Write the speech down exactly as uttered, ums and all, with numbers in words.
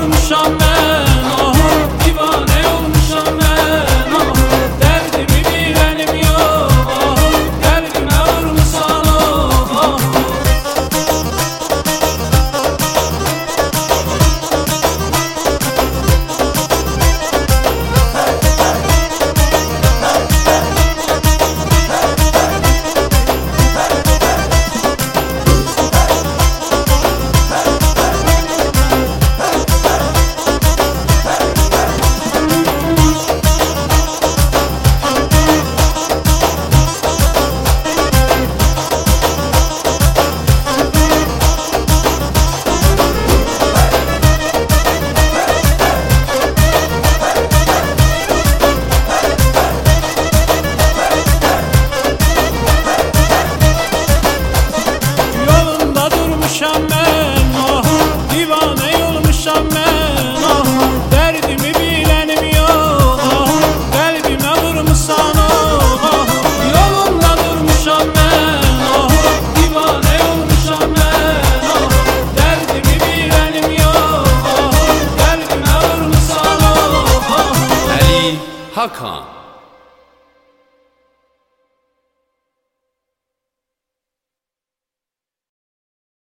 durmuşam ben, ah divane olmuşam ben, ah derdimi bilenim yok, ah kalbime vurmuşsan oh, ah. Olmuşam ben, ah divane olmuşam ben, ah derdimi bilenim yok, ah kalbime vurmuşsan oh, ah yolunda durmuşam ben, ah divane olmuşam ben, ah derdimi bilenim yok, ah kalbime vurmuşsan oh, ah. Ali Hakan